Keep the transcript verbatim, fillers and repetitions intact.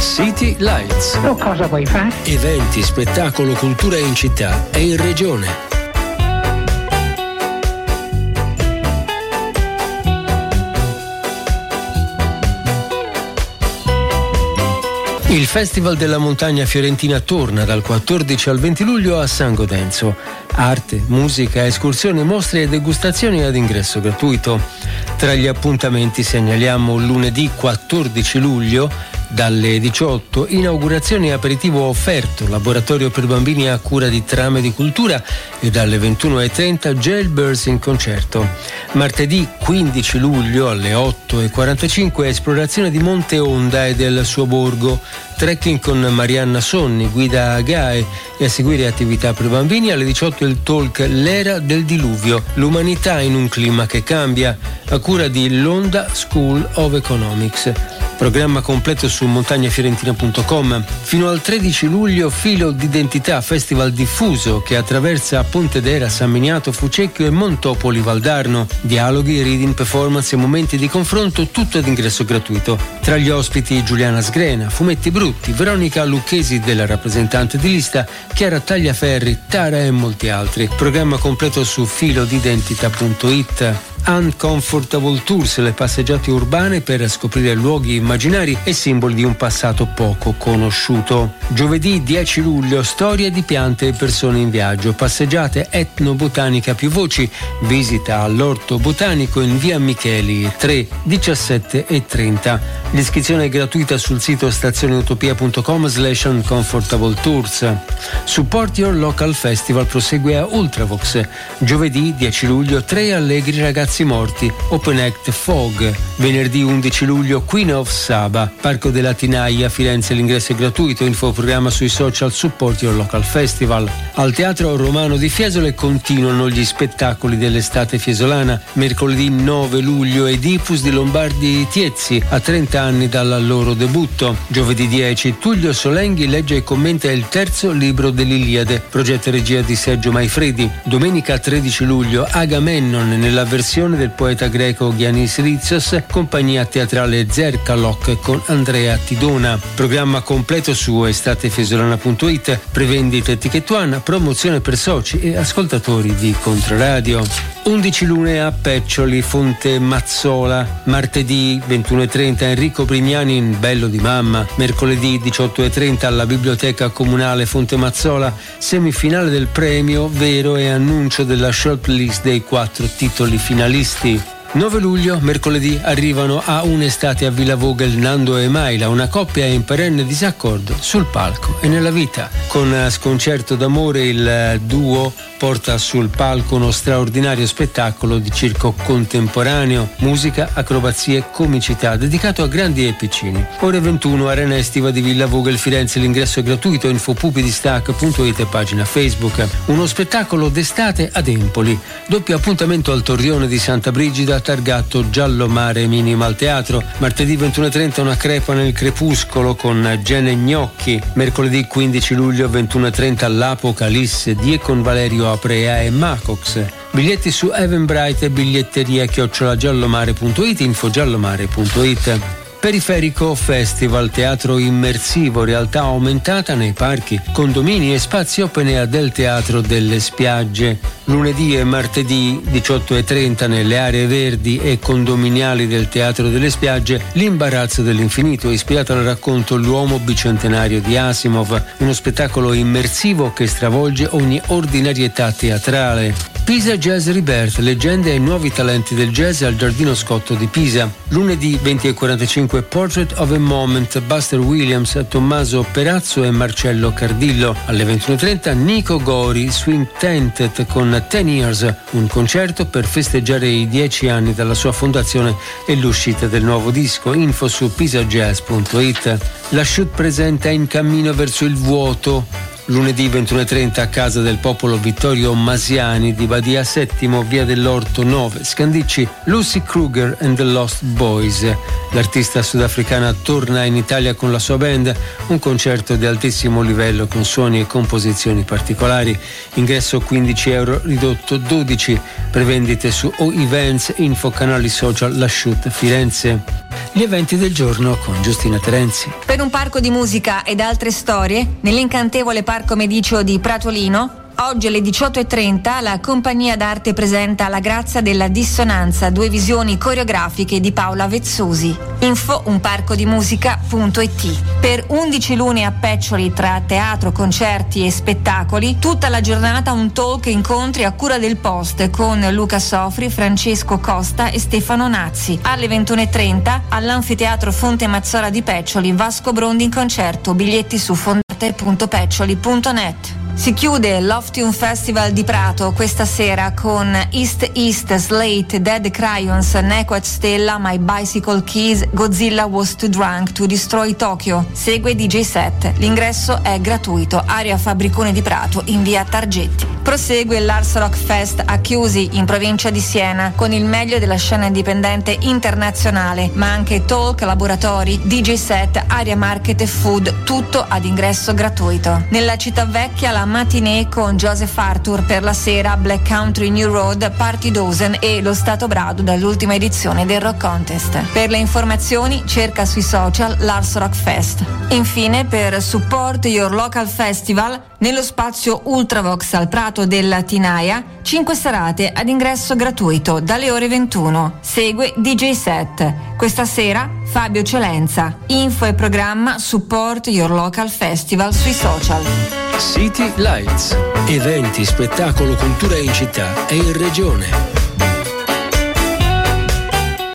City Lights. Oh, cosa vuoi fare? Eventi, spettacolo, cultura in città e in regione. Il Festival della Montagna Fiorentina torna dal quattordici al venti luglio a San Godenzo. Arte, musica, escursioni, mostre e degustazioni ad ingresso gratuito. Tra gli appuntamenti segnaliamo lunedì quattordici luglio dalle diciotto, inaugurazione e aperitivo offerto, laboratorio per bambini a cura di Trame di Cultura, e dalle ventuno e trenta Jailbirds in concerto. Martedì quindici luglio alle otto e quarantacinque esplorazione di Monte Onda e del suo borgo, trekking con Marianna Sonni, guida a Gae, e a seguire attività per bambini alle diciotto il talk L'era del diluvio, l'umanità in un clima che cambia, a cura di Londa School of Economics. Programma completo su montagnafiorentina punto com. Fino al tredici luglio Filo d'identità, festival diffuso che attraversa Pontedera, San Miniato, Fucecchio e Montopoli Valdarno. Dialoghi, reading, performance e momenti di confronto, tutto ad ingresso gratuito. Tra gli ospiti Giuliana Sgrena, Fumetti Brutti, Veronica Lucchesi della rappresentante di lista, Chiara Tagliaferri, Tara e molti altri. Programma completo su filo d'identità punto it. Uncomfortable Tours, le passeggiate urbane per scoprire luoghi immaginari e simboli di un passato poco conosciuto. Giovedì dieci luglio, storie di piante e persone in viaggio, passeggiate etnobotanica più voci, visita all'orto botanico in via Micheli tre, diciassette e trenta. L'iscrizione è gratuita sul sito stazioneutopia punto com slash uncomfortable tours. Support Your Local Festival prosegue a Ultravox. Giovedì dieci luglio, tre allegri ragazzi morti, Open Act Fog. Venerdì undici luglio, Queen of Saba, Parco della Tinaia, Firenze, l'ingresso è gratuito, infoprogramma sui social, Support Your Local Festival. Al Teatro Romano di Fiesole continuano gli spettacoli dell'estate fiesolana. Mercoledì nove luglio, Edipus di Lombardi Tiezzi, a trenta anni dal loro debutto. Giovedì dieci, Tullio Solenghi legge e commenta il terzo libro dell'Iliade, progetto e regia di Sergio Maifredi. Domenica tredici luglio, Agamennone nella versione del poeta greco Giannis Ritsos, compagnia teatrale Zerkalok con Andrea Tidona. Programma completo su estatefiesolana punto it, prevendite Ticket One, promozione per soci e ascoltatori di Controradio. undici lune a Peccioli, Fonte Mazzola, martedì ventuno e trenta Enrico Brignani in Bello di Mamma, mercoledì diciotto e trenta alla Biblioteca Comunale Fonte Mazzola, semifinale del premio Vero e annuncio della shortlist dei quattro titoli finalisti. nove luglio, mercoledì, arrivano a Un'estate a Villa Vogel Nando e Maila, una coppia in perenne disaccordo sul palco e nella vita. Con Sconcerto d'amore il duo porta sul palco uno straordinario spettacolo di circo contemporaneo, musica, acrobazie, comicità, dedicato a grandi e piccini. Ore ventuno, Arena Estiva di Villa Vogel Firenze, l'ingresso è gratuito, infopupidistac punto it e pagina Facebook. Uno spettacolo d'estate ad Empoli, doppio appuntamento al Torrione di Santa Brigida, targato Giallo Mare Minimal Teatro. Martedì ventuno e trenta una crepa nel crepuscolo con Gene Gnocchi. Mercoledì quindici luglio ventuno e trenta l'Apocalisse di con Valerio Aprea e Macox. Biglietti su Eventbrite e biglietteria chiocciola giallomare punto it, info giallomare punto it. Periferico Festival, teatro immersivo, realtà aumentata nei parchi, condomini e spazi open air del Teatro delle Spiagge. Lunedì e martedì diciotto e trenta nelle aree verdi e condominiali del Teatro delle Spiagge, L'imbarazzo dell'infinito, ispirato al racconto L'uomo bicentenario di Asimov, uno spettacolo immersivo che stravolge ogni ordinarietà teatrale. Pisa Jazz Rebirth, leggende e nuovi talenti del jazz al Giardino Scotto di Pisa. Lunedì venti e quarantacinque Portrait of a Moment, Buster Williams, Tommaso Perazzo e Marcello Cardillo. Alle ventuno e trenta Nico Gori, Swing Tented con Ten Years, un concerto per festeggiare i dieci anni dalla sua fondazione e l'uscita del nuovo disco. Info su pisajazz punto it. La Shoot presenta In cammino verso il vuoto, Lunedì ventuno e trenta a Casa del Popolo Vittorio Masiani di Badia Settimo, via dell'Orto nove, Scandicci, Lucy Kruger and the Lost Boys. L'artista sudafricana torna in Italia con la sua band, un concerto di altissimo livello con suoni e composizioni particolari. Ingresso quindici euro, ridotto dodici, prevendite su O Events, info canali social La Shoot Firenze. Gli eventi del giorno con Giustina Terenzi. Per un parco di musica ed altre storie, nell'incantevole Parco Medicio di Pratolino, oggi alle diciotto e trenta la compagnia d'arte presenta La grazia della dissonanza, due visioni coreografiche di Paola Vezzosi. Info unparcodimusica punto it. Per undici lune a Peccioli, tra teatro, concerti e spettacoli, tutta la giornata un talk e incontri a cura del Post con Luca Sofri, Francesco Costa e Stefano Nazzi. Alle ventuno e trenta all'Anfiteatro Fonte Mazzola di Peccioli, Vasco Brondi in concerto, biglietti su fondarte punto peccioli punto net. Si chiude l'Off-Tune Festival di Prato questa sera con East East, Slate, Dead Crayons, Nequat Stella, My Bicycle Keys, Godzilla Was Too Drunk to Destroy Tokyo. Segue D J set. L'ingresso è gratuito. Area Fabbricone di Prato in via Targetti. Prosegue l'Ars Rock Fest a Chiusi in provincia di Siena con il meglio della scena indipendente internazionale, ma anche talk, laboratori, D J set, area market e food, tutto ad ingresso gratuito. Nella città vecchia la matinée con Joseph Arthur, per la sera Black Country New Road, Party Dozen e Lo Stato Brado dall'ultima edizione del Rock Contest. Per le informazioni cerca sui social l'Ars Rock Fest. Infine, per Support Your Local Festival, nello spazio Ultravox al Prato della Tinaia, cinque serate ad ingresso gratuito dalle ore ventuno. Segue D J set. Questa sera Fabio Celenza. Info e programma Support Your Local Festival sui social. City Lights. Eventi, spettacolo, cultura in città e in regione.